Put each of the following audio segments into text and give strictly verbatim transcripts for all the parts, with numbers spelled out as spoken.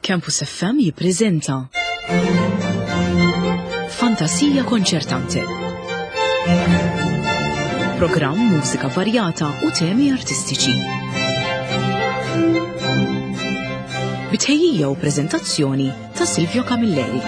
Campus F M jippreżenta Fantasija konċertante. Programm mużika varjata u temi artistiċi. Bitħejjija u preżentazzjoni ta' Silvio Camilleri.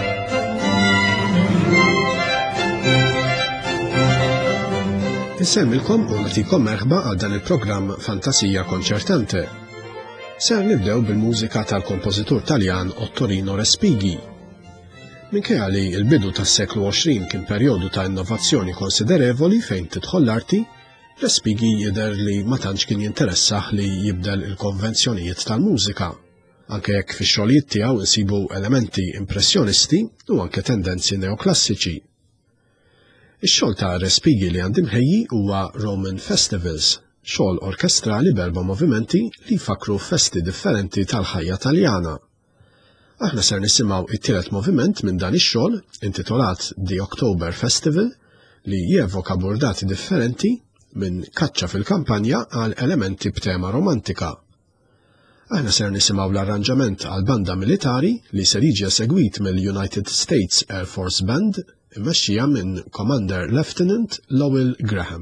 Insemmilkom u nagħtikom merħba għal dan il-programm Fantasija konċertante. Ser nibdew bil-mużika tal-kompożitur Taljan Ottorino Respighi. Minkejja li l-bidu tas-seklu għoxrin kien perjodu ta' innovazzjoni konsiderevoli fejn tidħol l-arti, Respighi jidher li ma tantx kien jinteressaħ li jibdel il-konvenzjonijiet tal-mużika, anke jekk fix-xogħlijiet tiegħu insibu elementi impressjonisti u anke tendenzi neoklassiċi. Ix-xogħol ta' Respighi li għandi mħejji huwa Roman Festivals, xogħol orkestrali b'erba' movimenti li jfakru festi differenti tal-ħajja Taljana. Aħna ser nisimgħu it-tielet moviment minn dan ix-xogħol, intitolat The October Festival, li jevoka bordati differenti minn kaċċa fil-kampanja għal elementi b'tema romantika. Aħna ser nisimgħu l-arranġament għal banda militari li ser jiġi esegwit mill-United States Air Force Band immexxija minn Commander Lieutenant Lowell Graham.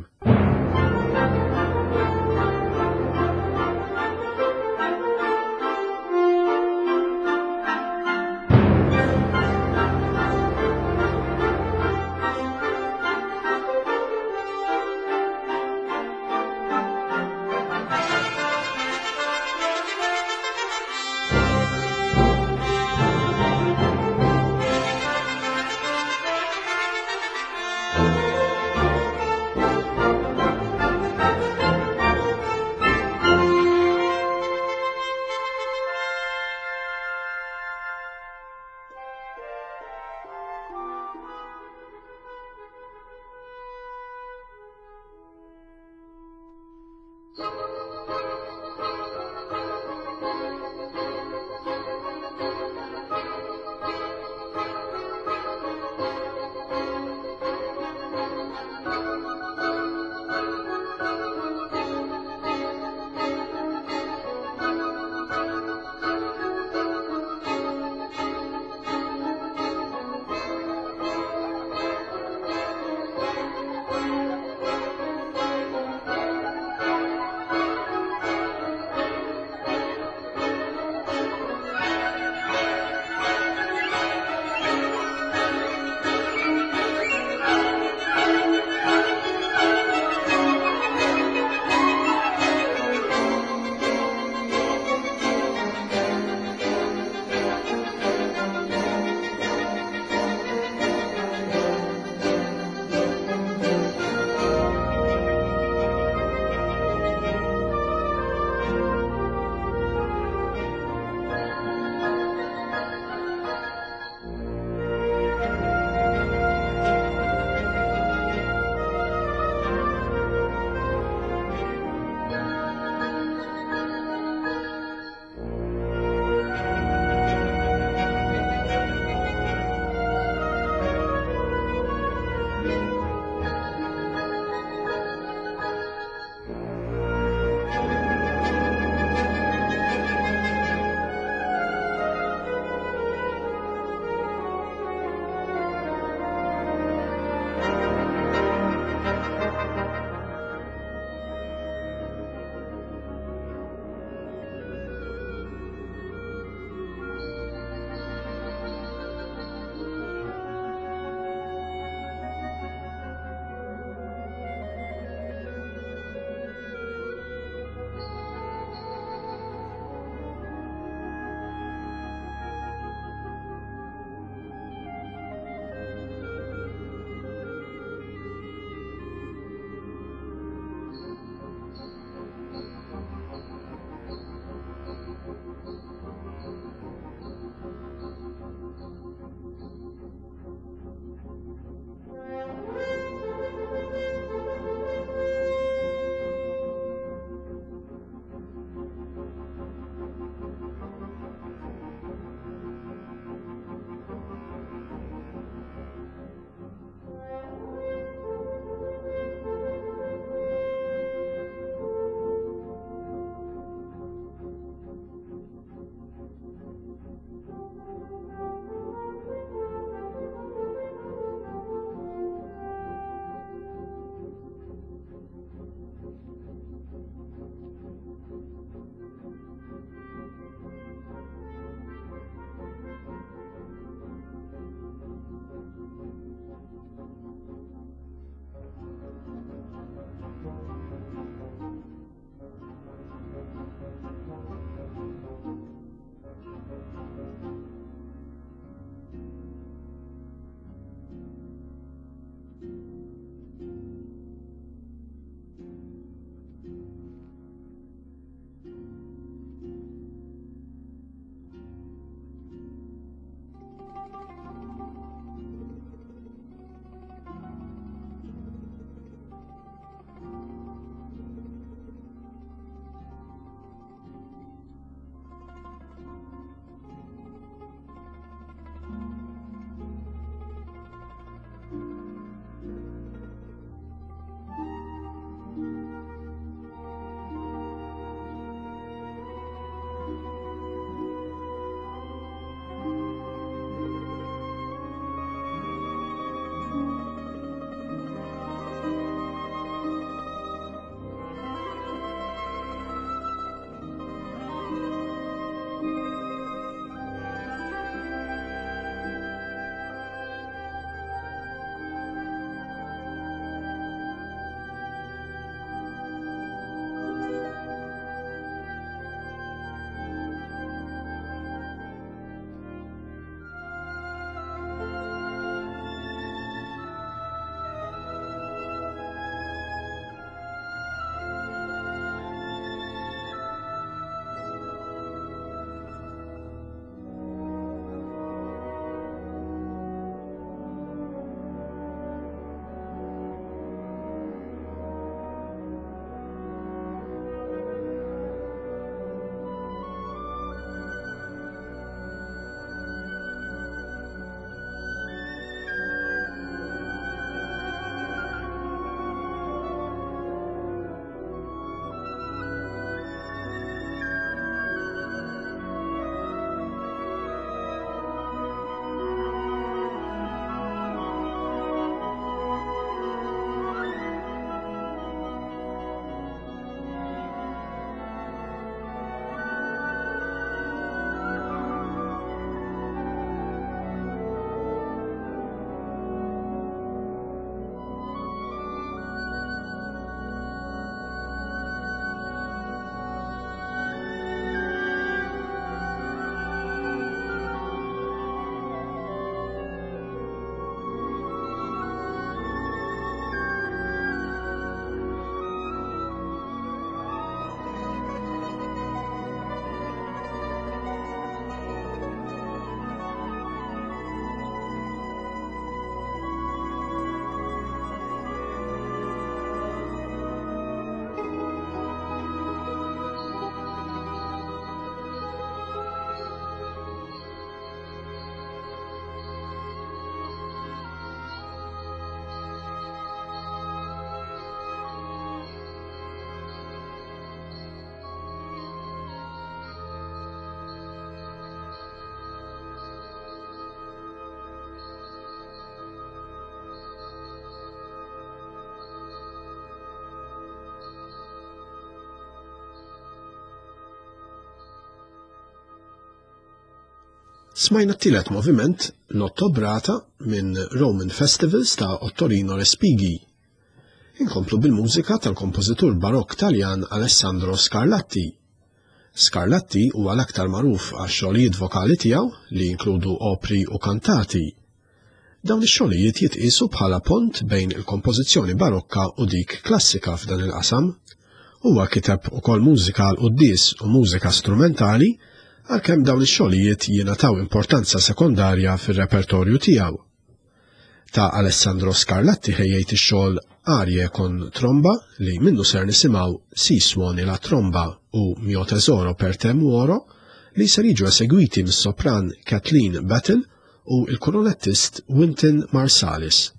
Smajna t-tielet moviment l-Ottobrata minn Roman Festivals ta' Ottorino Respighi. Inkomplu bil-mużika tal-kompożitur barokk Taljan Alessandro Scarlatti. Scarlatti huwa l-aktar magħruf għax-xogħlijiet vokali tiegħu li jinkludu opri u kantati. Dawn ix-xogħlijiet jitqisu bħala pont bejn il-kompożizzjoni barokka u dik klassika f'dan il-qasam. Huwa kiteb ukoll mużika għal qudies u mużika strumentali għalkemm dawn ix-xogħlijiet jingħataw importanza sekondarja fir-repertorju tiegħu. Ta' Alessandro Scarlatti ħejjejt ix-xogħol Arje con tromba li minnu ser nisimgħu Si suoni la tromba u Mio tesoro per te muoro li ser jiġu esegwiti mis-sopran Kathleen Battle u l-koronettist Wynton Marsalis.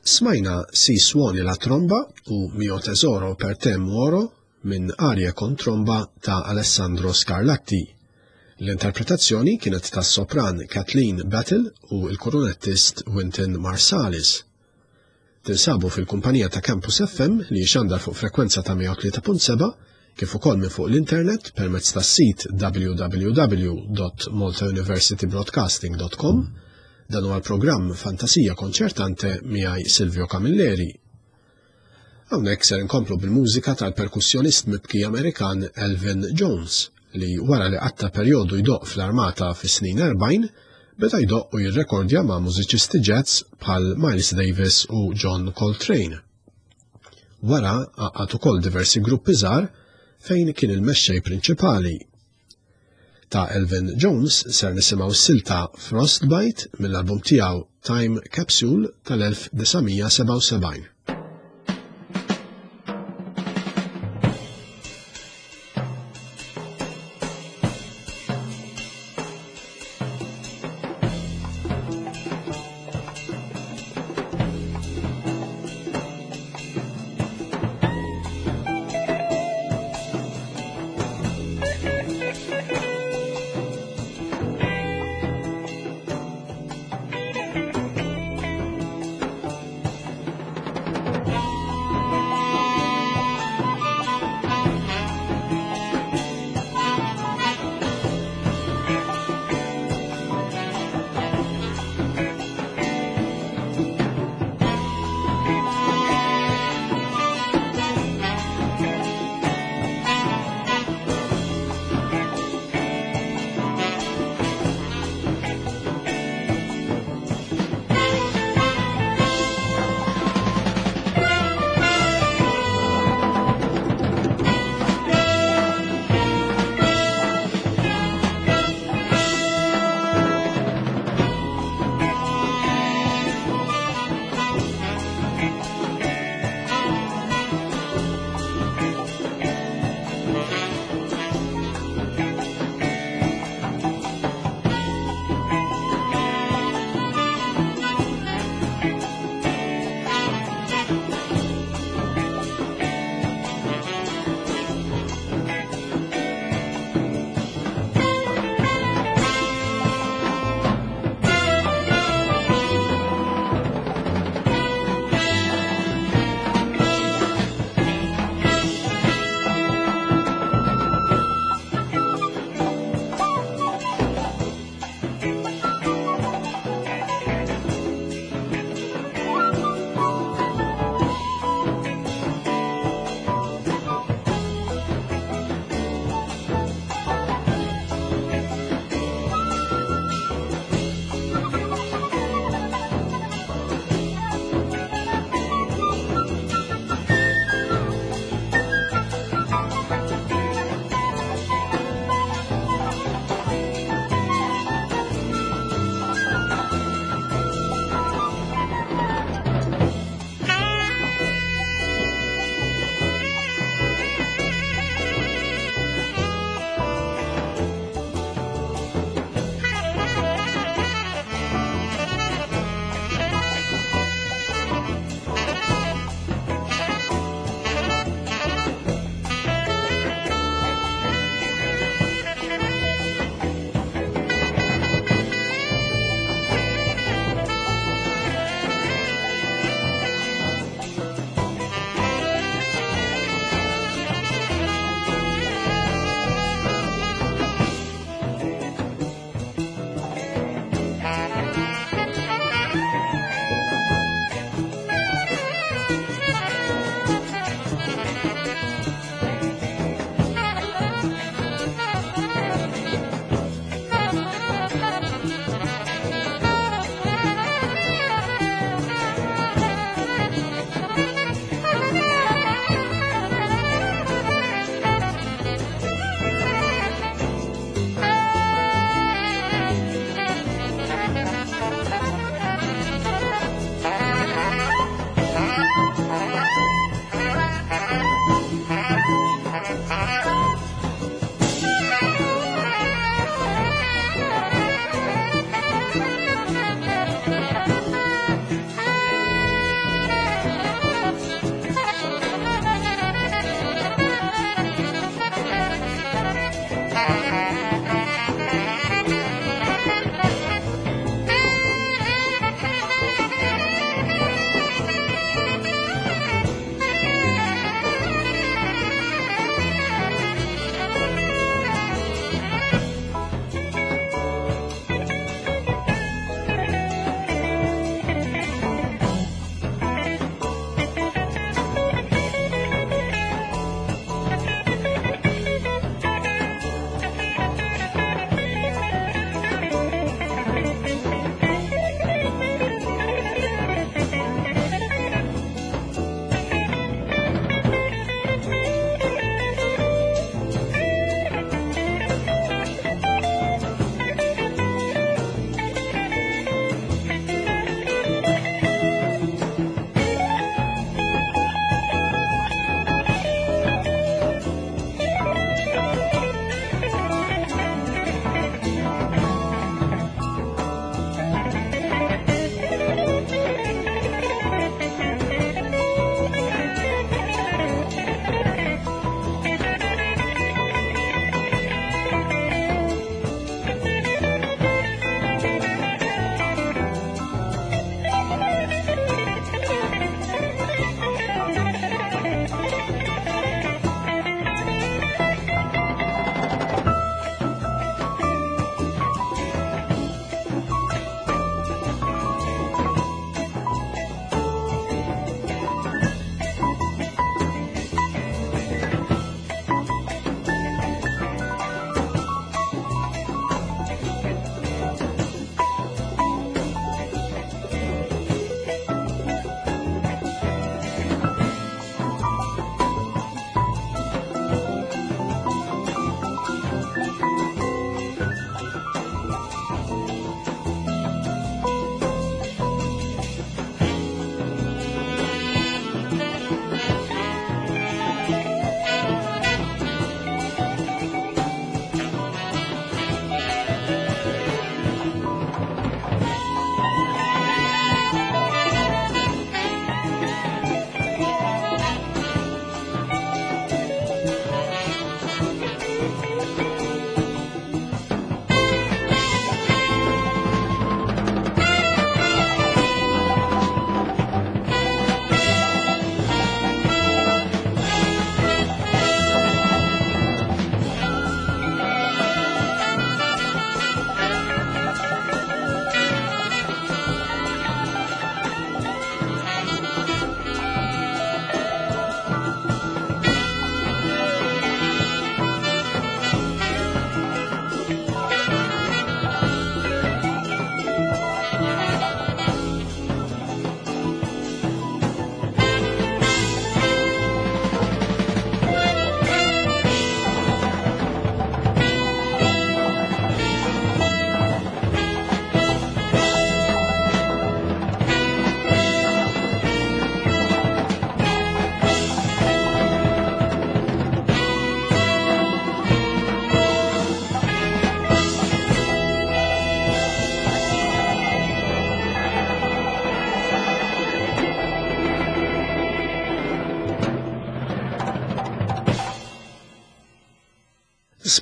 Smajna Si suoni la tromba u Mio tesoro per te muoro minn Arie con tromba ta' Alessandro Scarlatti. L-interpretazzjoni kienet tas sopran Kathleen Battle u l-koronettist Wynton Marsalis. Tinsabu fil-kumpanija ta' Campus F M li xandar fuq frekwenza ta' mija u tlieta punt seba' kif ukoll minn fuq l-internet permezz tas-sit w w w dot malta university broadcasting dot com. Dan huwa l-programm Fantasija Konċertante miegħi Silvio Camilleri. Hawnhekk ser inkomplu bil-mużika tal-perkussjonist mibki Amerikan Elvin Jones li wara li qatta perjodu jdoq fl-armata fis-snin erbgħin beda jdoq u jirrekordja ma' mużiċisti jazz bħal Miles Davis u John Coltrane. Wara għaqqat ukoll diversi gruppi żgħar fejn kien il-mexxej prinċipali. Ta' Elvin Jones ser nisimgħu s-silta Frostbite mill-album tiegħu Time Capsule tal-elf desigħmija seba' u sebgħin.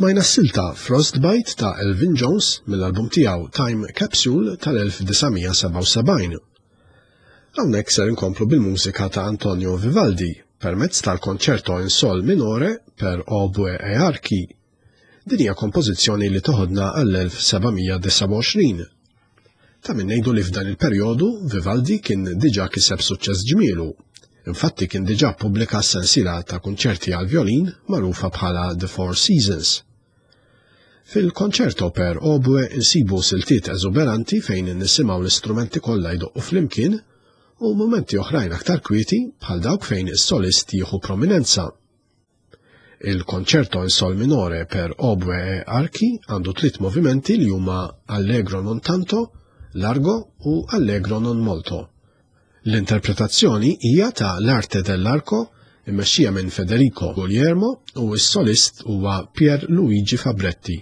Smajna s-silta Frostbite ta' Elvin Jones mill-album tiegħu Time Capsule tal-elf-tisa' Hawnhekk ser inkomplu bil-mużika ta' Antonio Vivaldi permezz tal-konċerto in sol minore per oboe e archi. Din hija kompożizzjoni li toħodna għall-elf-sebgħimija Ta' min ngħidu li f'dan il-perjodu Vivaldi kien diġà kiseb suċċess ġmielu. Infatti kien diġà ppubblika sensiela ta' kunċerti għal vjolin magħrufa bħala The Four Seasons. Fil-konċerto per oboe insibu siltiet eżuberanti fejn nisimgħu l-istrumenti kollha jdoqqu flimkien u momenti oħrajn aktar kwieti bħal dawk fejn is-solist jieħu prominenza. Il-konċerto in sol minore per oboe e archi għandu tliet movimenti li huma Allegro non tanto, Largo u Allegro non molto. L-interpretazzjoni hija ta' L'arte dell'arco immexxija minn Federico Guglielmo u s-solist huwa Pier Luigi Fabretti.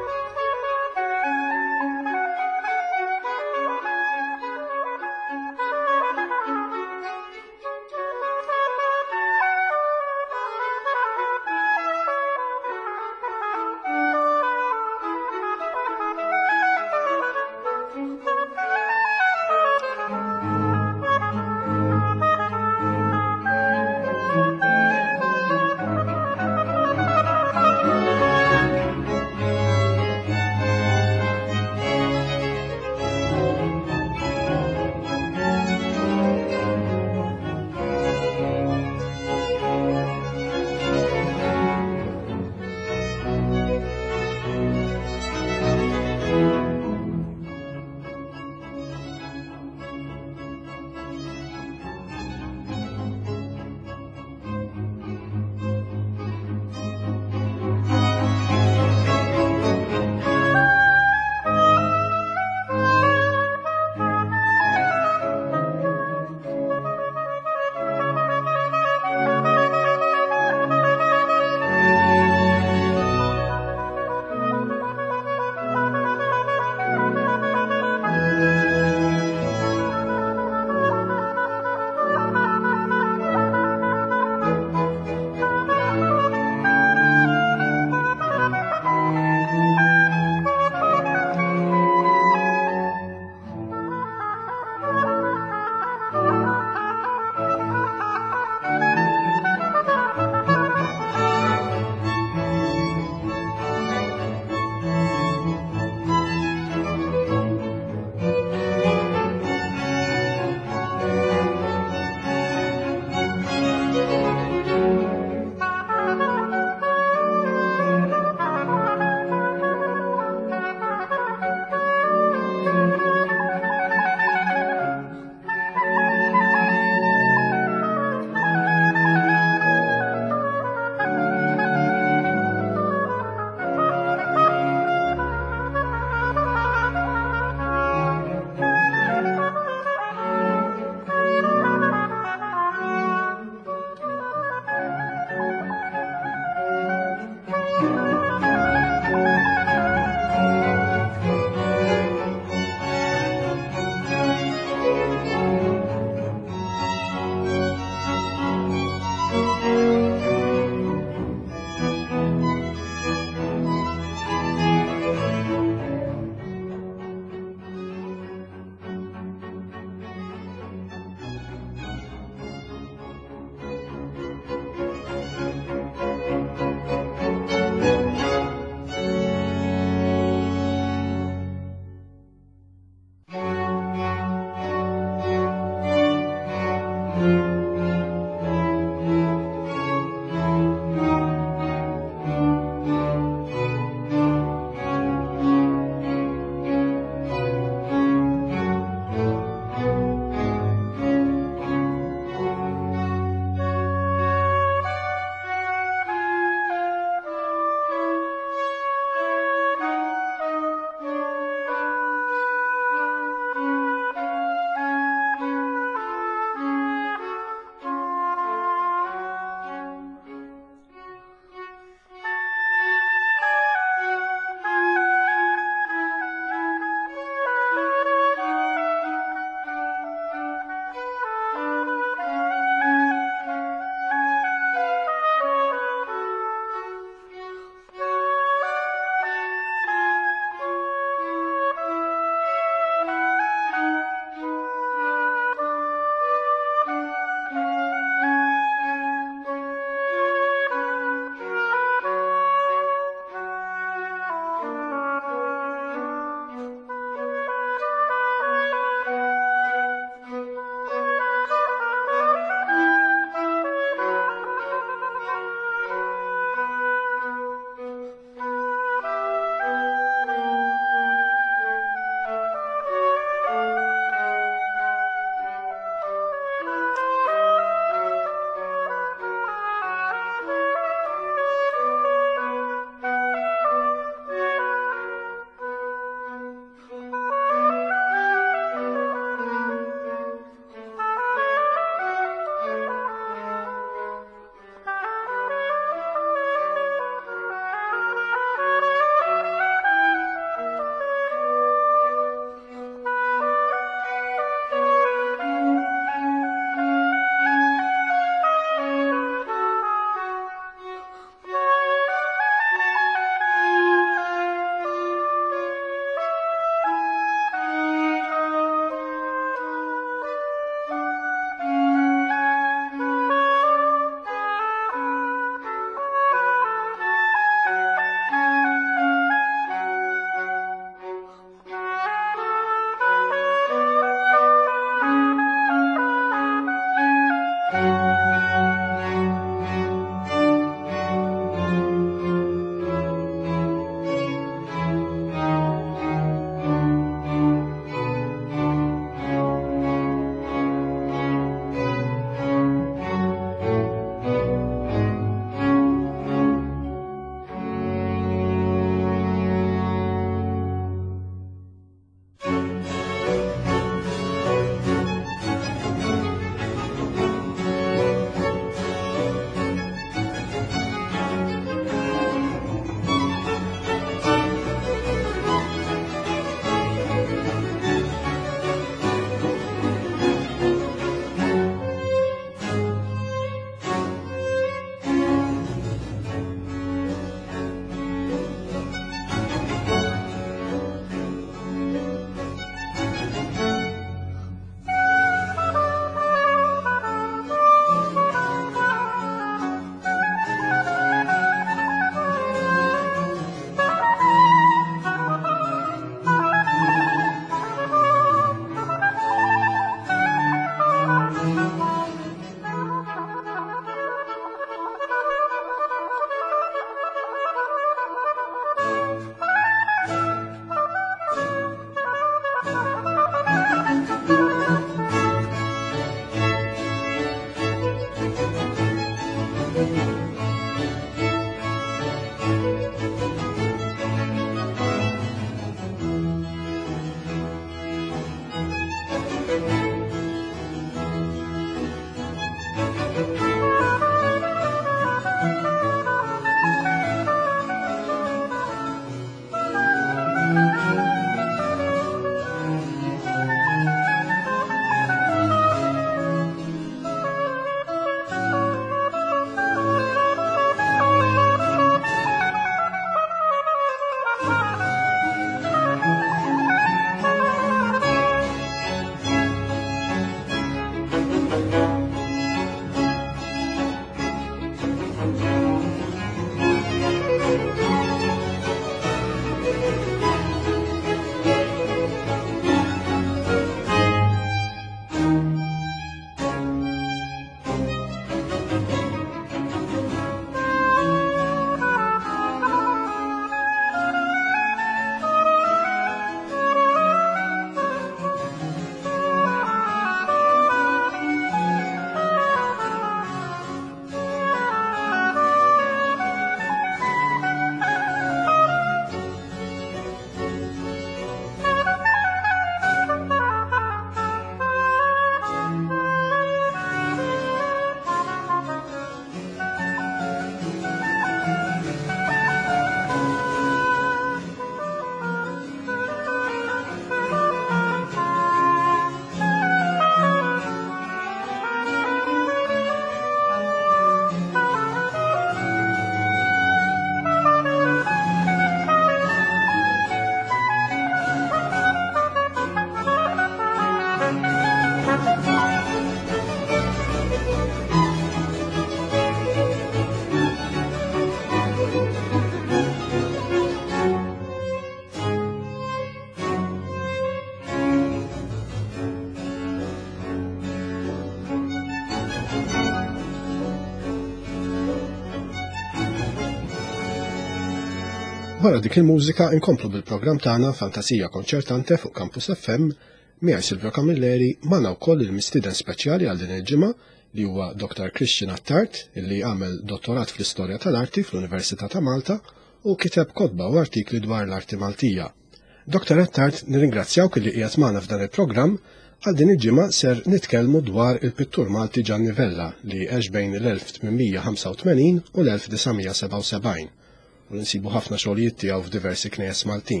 Wara dik il-mużika inkomplu bil-programm tagħna Fantasija Konċertante fuq Campus F M miegħi Silvio Camilleri magħna wkoll il-mistieden speċjali għal din il-ġimgħa li huwa doktor Christian Attard illi għamel dottorat fl-istorja tal-arti fl-Università ta' Malta u kiteb kotba u artikli dwar l-arti Maltija. doktor Attard, nirringrazzjawk li qiegħed magħna f'dan il-programm għal din il-ġimgħa ser nitkellmu dwar il-pittur Malti Gianni Vella li għex bejn l-elf tminmija ħamsa u tmenin u l-elf disamija seba' u sebgħin u nsibu ħafna xogħlijiet tiegħu f'diversi knejjes Maltin.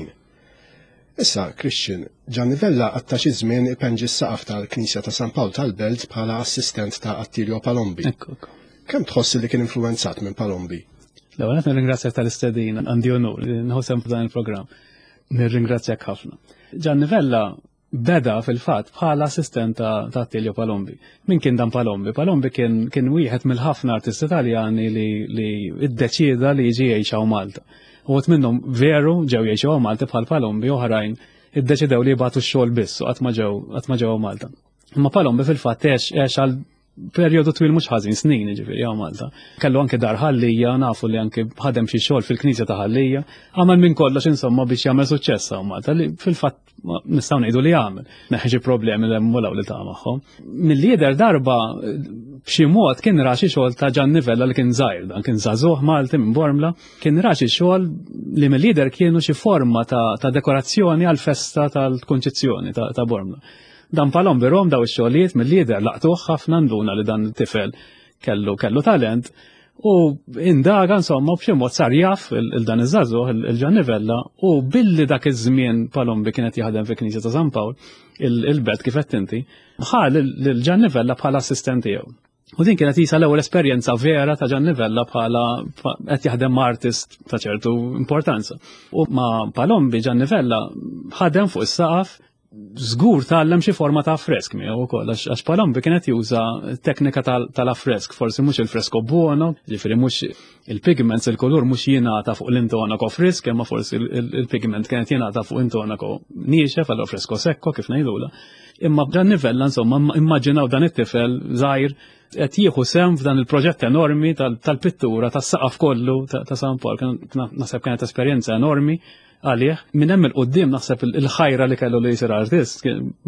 Issa, Christian, Gianni Vella għatta xi żmien ipenġi s-saqaf tal-Knisja ta' San Pawl tal-Belt bħala assistent ta' Attilio Palombi. Kemm tħossi li kien influenzat minn Palombi? L-ewwel qed nirringrazzjak tal-istedin għandi onur li nħossem f'dan il-programm. Nirringrazzjak ħafna. Gianni Vella beda fil-fatt bħala assistent ta' Attilio Palombi. Min kien dan Palombi? Palombi kien kien wieħed mill-ħafna artisti Taljani li li iddeċieda li jiġi jgħixaw Malta. Uħut minnhom veru ġew jgħixu Malta bħal Palombi oħrajn iddeċidew li jibgħatu x-xogħol biss u qatt ma ġew qatt ma ġew Malta. Imma Palombi fil-fatt għex għex għal perjodu twil mhux ħażin snin jiġifieri jew Malta. Kellu anke dar ħallija nafu li anke ħadem xi xogħol fil-Knisja ta' Ħallija, għamel minn kollox insomma biex jagħmel suċċess hawn Malta li fil-fatt nistgħu ngħidu li jagħmel. Neħħi problemi li hemm walaw li ta' magħhom. Mill-lieder darba b'xi mod kien ra xi xogħol ta' Gianni Vella li kien żgħir dan kien żagħżugħ Malti minn Bormla, kien ra xi xogħol li mill-lieder kienu xi forma ta' dekorazzjoni għall festa tal-Kunċizzjoni ta' Bormla. Dan Palombi rom daw ix-xogħlijiet mill-lieder laqtuh ħafna nduna li dan tifel kellu kellu talent u indaga insomma b'xi mod sar jaf il-dan iż-żagħżugħ il-Gianni Vella u billi dak iż-żmien Palombi kienet jaħdem fil-Knisja ta' San Pawl il-belt kif qed inti ħal lil-Gianni Vella bħala assistent tiegħu. U din kienet jisa l-ewwel esperjenza vera ta' Gianni Vella bħala qed jaħdem ma' artist ta' ċertu importanza. U ma' Palombi Gianni Vella ħadem fuq is-saqaf żgur tgħallem xi forma ta' affresk miegħu wkoll għax Palombi kienet juża teknika tal-affresk, forsi mhux il-fresko buono, ġifieri mhux il-pigments il-kulur mhux jingħata fuq l-intonako frisk, imma forsi il-pigment kienet jingħata fuq intonako niexef għal fresko sekko kif ngħidula. Imma Gianni Vella insomma immaġinaw dan it-tifel żgħir qed jieħu sehem f'dan il-proġett enormi tal-pittura tas-saqaf kollu ta' San Pawl. Naħseb kienet esperjenza enormi għalih, minn hemm il-qoddim naħseb il-ħajra li kellu li jsir artist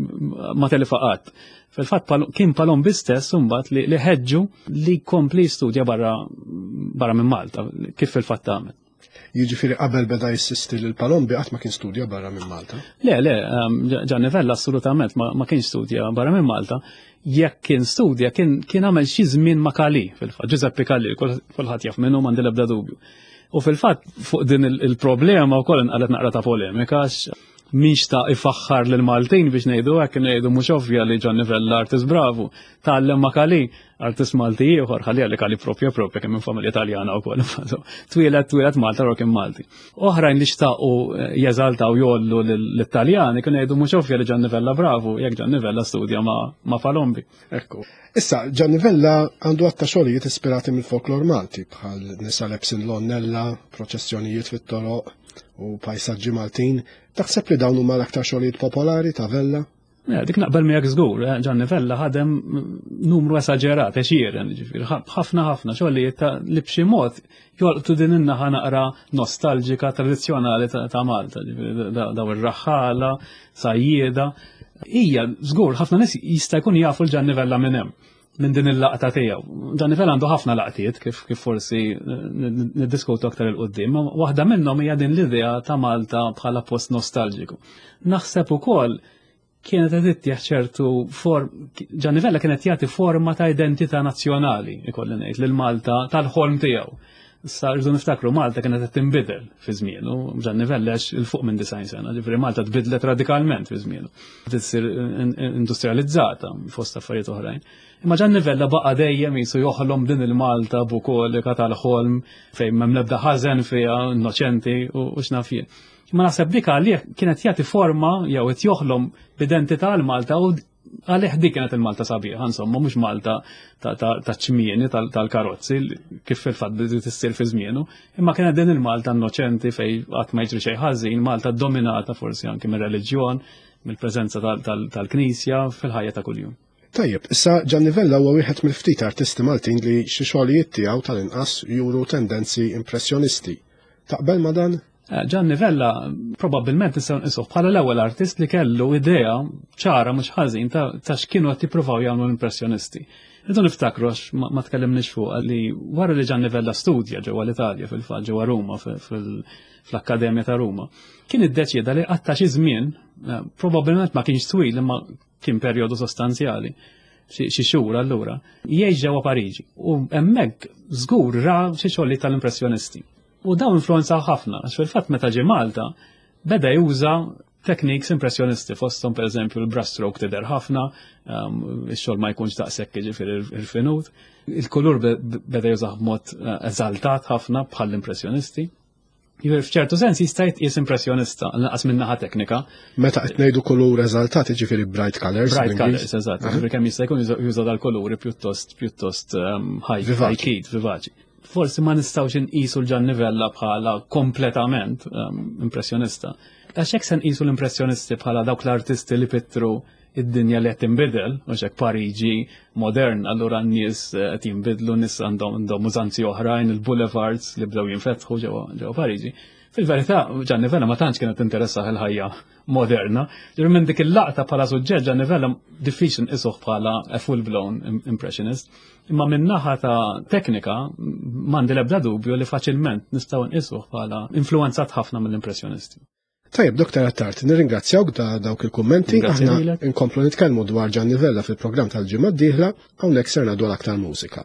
ma telifaqat. Fil-fatt kien Palombi stess imbagħad li ħeġġu li jkompli studja barra barra minn Malta, kif fil-fatt tagħmel. Jiġifieri qabel beda jissisti lil Palombi qatt ma kien studja barra minn Malta? Le, le, Gianni Vella assolutament ma kienx studja barra minn Malta. Jekk kien studja kien għamel xi żmien ma' Kali fil-fatt, Giuseppe Kali, kulħadd jaf minnu m'għandi l-ebda dubju. U fil-fatt fuq din il-problema wkoll inqalet naqra ta' polemika għax minx ta' ifaħħar lil Maltin biex ngħidu hekk ngħidu mhux ovvja li Gianni Vella artist bravu tgħallem ma' Kali artist Malti ieħor ħalli li Kali propja propja kemm minn familja Taljana wkoll. Twieled twieled Malta ro kien Malti. Oħrajn li xtaqu jeżaltaw jollu lill-Taljani kien ngħidu mhux ovvja li Gianni Vella bravu jekk Gianni Vella studja ma' Palombi. Ekku. Issa, Gianni Vella għandu għatta xogħlijiet ispirati mill-folklor Malti bħal nisa lebsin l-onnella, proċessjonijiet fit-toroq u pajsaġġi Maltin. Taħseb li dawn huma l-aktar xogħlijiet popolari ta' Vella? Dik naqbel miegħek żgur, Gianni Vella ħadem numru esaġerat għexieren, ġifieri ħafna ħafna xogħlijiet li b'xi mod jolqtu din in-naħa naqra nostalġika tradizzjonali ta' Malta, ġifieri daw ir-raħħala, sajjieda. Hija żgur ħafna nies jista' jkun jafu l-Gianni Vella minn hemm minn din il-laqta tiegħu. Gianni Vella għandu ħafna laqtiet kif kif forsi niddiskutu aktar il-qudiem, waħda minnhom hija din l-idea ta' Malta bħala post nostalġiku. Naħseb ukoll kienet qed ittieħ ċertu form Gianni Vella kienet jagħti forma ta' identità nazzjonali ikolli ngħid lil Malta tal-ħolm tiegħu. Issa rridu niftakru Malta kienet qed tinbidel fi żmienu, Gianni Vella il-fuq minn disgħin sena, ġifieri Malta tbidlet radikalment fi żmienu. Tissir industrializzata fost affarijiet oħrajn. Imma Gianni Vella baqa' dejjem jisu joħlom din il-Malta bukolika tal-ħolm fejn m'hemm l-ebda ħażen fiha, innoċenti u x'naf jien. Imma naħseb dik għalih kienet jagħti forma jew qed joħlom b'identità l Malta u għalih dik kienet il-Malta sabiħa, insomma, mhux Malta ta' ċmieni tal-karozzi, kif fil-fatt bidu tissir fi żmienu, imma kienet din il-Malta innoċenti fejn qatt ma jiġri xejn ħażin, Malta dominata forsi anke mir-reliġjon, mill-preżenza tal-Knisja fil-ħajja ta' kuljum. Tajjeb, issa Gianni Vella huwa wieħed mill-ftit artisti Maltin li xi xogħlijiet tiegħu tal-inqas juru tendenzi impressjonisti. Taqbel ma' dan? Gianni Vella probabbilment nistgħu nqisuh bħala l-ewwel artist li kellu idea ċara mhux ħażin ta' x'kienu qed jippruvaw jagħmlu l-impressjonisti. Idu niftakru għax ma tkellimniex fuq li wara li Gianni Vella studja ġewwa l-Italja fil-fatt ġewwa Ruma fl-Akkademja ta' Ruma, kien iddeċieda li qatta xi żmien, probabbilment ma kienx twil imma kien perjodu sostanzjali, xi xhur allura, jgħix ġewwa Pariġi u hemmhekk żgur ra xi xogħli tal-impressjonisti. U dawn influenzaw ħafna, għax fil-fatt meta ġie Malta beda juża techniques impressjonisti fosthom pereżempju l-brush stroke tidher ħafna, ix-xogħol ma jkunx daqshekk jiġifieri irfinut. Il-kulur beda jużah b'mod eżaltat ħafna bħall-impressjonisti. Jiġifieri f'ċertu sens jista' jitqies impressjonista naqas minn naħa teknika. Meta qed ngħidu kulur eżaltat jiġifieri bright colors. Bright colors, eżatt. Jiġifieri kemm jista' jkun juża dal-kuluri pjuttost pjuttost high key, vivaċi. Forsi ma nistgħux inqisu l-Gianni Vella bħala kompletament impressjonista. Għax hekk se nqisu l-impressjonisti bħala dawk l-artisti li pittru id-dinja li qed tinbidel, u hekk Pariġi modern, allura n-nies qed jinbidlu, n-nies għandhom użanzi oħrajn, il-boulevards li bdew jinfetħu ġewwa Pariġi. Fil-verità, Gianni Vella ma tantx kienet interessaħ il-ħajja moderna, ġifieri minn dik il-laqta bħala suġġett Gianni Vella diffiċli nqisuh bħala a full-blown impressionist, imma minn naħa ta' teknika m'għandi l-ebda dubju li faċilment nistgħu nqisuh bħala influenzat ħafna mill-impressjonisti. Tajjeb, Doktor Attart, nirringrazzjawk da dawk il-kummenti, aħna inkomplu nitkellmu dwar Gianni Vella fil-programm tal-ġimgħa d-dieħla hawnhekk serna dwar aktar mużika.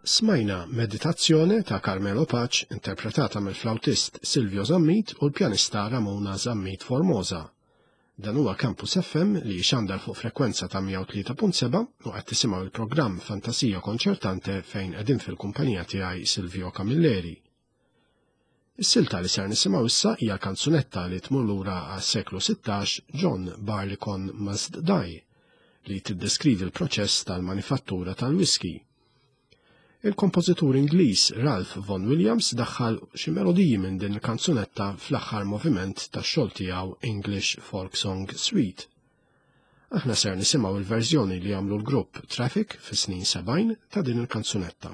Smajna meditazzjoni ta' Carmelo Paċ interpretata mill-flautist Silvio Zammit u l-pjanista Ramona Zammit Formosa. Dan huwa Campus F M li jxandar fuq frekwenza ta' mija u tlieta punt seba' u qed tisimgħu il-programm Fantasija Konċertante fejn qegħdin fil-kumpanija tiegħi Silvio Camilleri. Is-silta li ser nisimgħu issa hija kanzunetta li tmur lura għas-seklu sittax John Barleycorn Must Die li tiddeskrivi l-proċess tal-manifattura tal-whisky. Il-kompożitur Ingliż Ralph Vaughan Williams daħħal xi melodiji minn din il-kanzunetta fl-aħħar moviment tax-xogħol tiegħu English Folk Song Suite. Aħna ser nisimgħu il-verżjoni li għamlu l-grupp Traffic fis-snin sebgħin ta' din il-kanzunetta.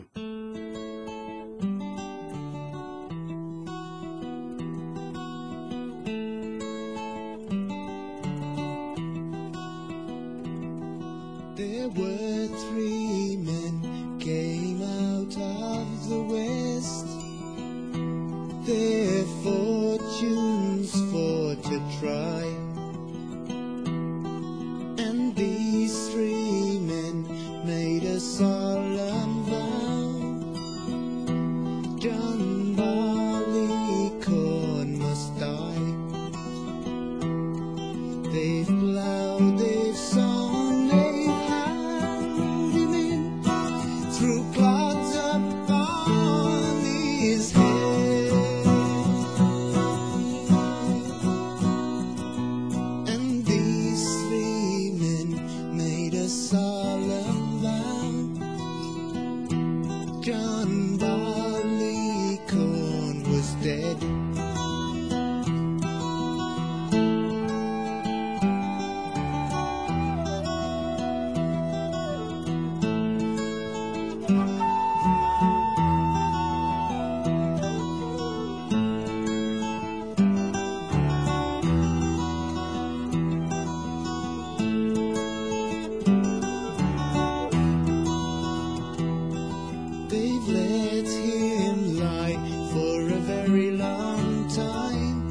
There were three men came out of the west, their fortunes for to try, and these three men made a solemn vow. John Barleycorn must die. They've plowed, they've sown, they've hammed him in through clouds upon his head. And these three men made a solemn vow. John Barleycorn was dead. They've let him lie for a very long time,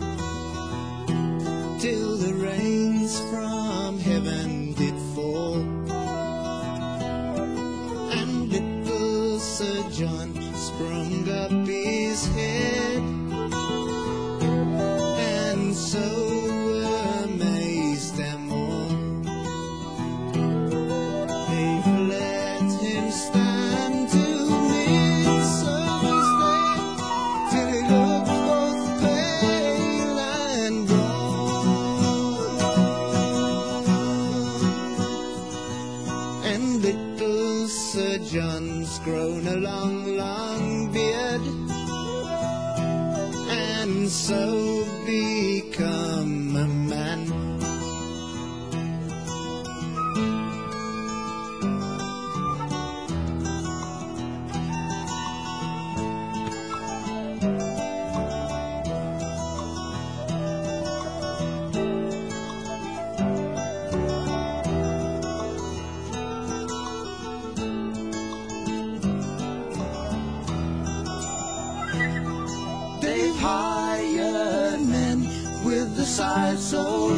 till the rains from heaven did fall, and little Sir John sprung up his head, and so amazed them all. They've let him stand to Sir John's grown a long, long beard, and so become a man. They've hired men with the side so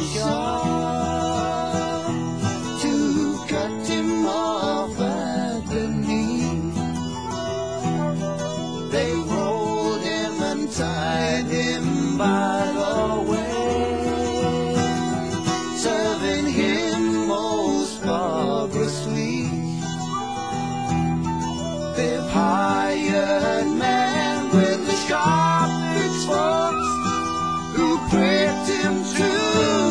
sharp to cut him off at the knee. They rolled him and tied him by the way, serving him most barbarously. They've hired men with the sharp pitchforks who pricked him to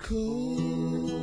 cold.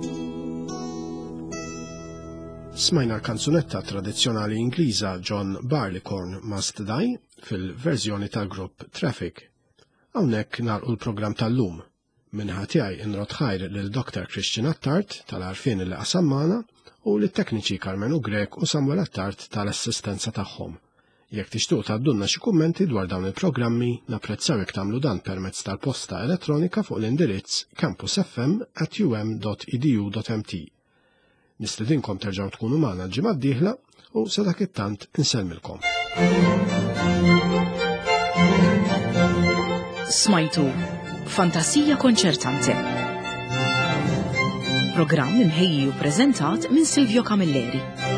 Smajna l-kanzunetta tradizzjonali Ingliża John Barleycorn Must Die fil-verżjoni tal-grupp Traffic. Hawnhekk nagħlqu l-programm tal-lum. Minħa tiegħi inrod ħajr lil doktor Christian Attard tal-għarfien li qasam magħna u lit-tekniċi Carmen Ugrek u Samuel Attard tal-assistenza tagħhom. Jekk tixtuq tgħaddulna xi kummenti dwar dawn il-programmi, napprezzaw jekk tagħmlu dan permezz tal-posta elettronika fuq l-indirizz campusfm at u m dot e d u dot m t. Nistedinkom terġgħu tkunu magħna l-ġimgħa d-dieħla u sa dak it-tant insellmilkom. Smajtu Fantasija Konċertante. Programm imħejji u preżentat minn Silvio Camilleri.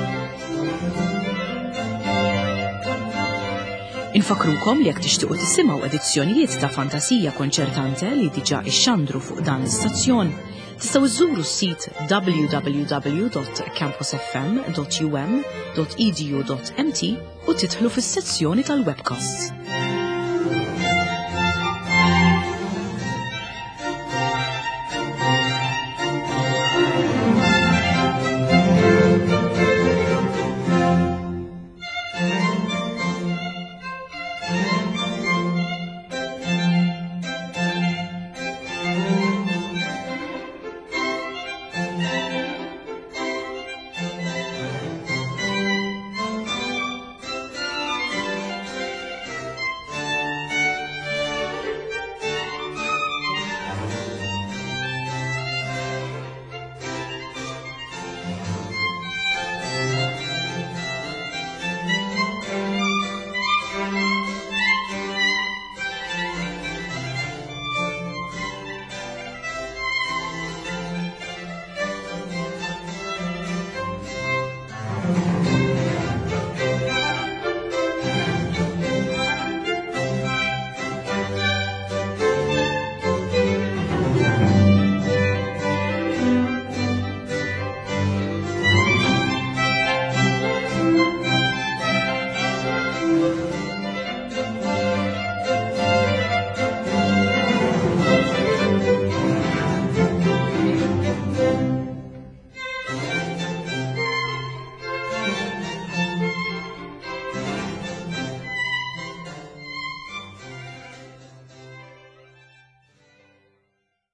Infakrukom li jekk tixtiequ tisimgħu edizzjonijiet ta' Fantasija Konċertante li diġà ixxandru fuq dan l-istazzjon, tistgħu iżżuru s-sit w w w dot campusfm dot u m dot e d u dot m t u tidħlu fis-sezzjoni tal-webcasts.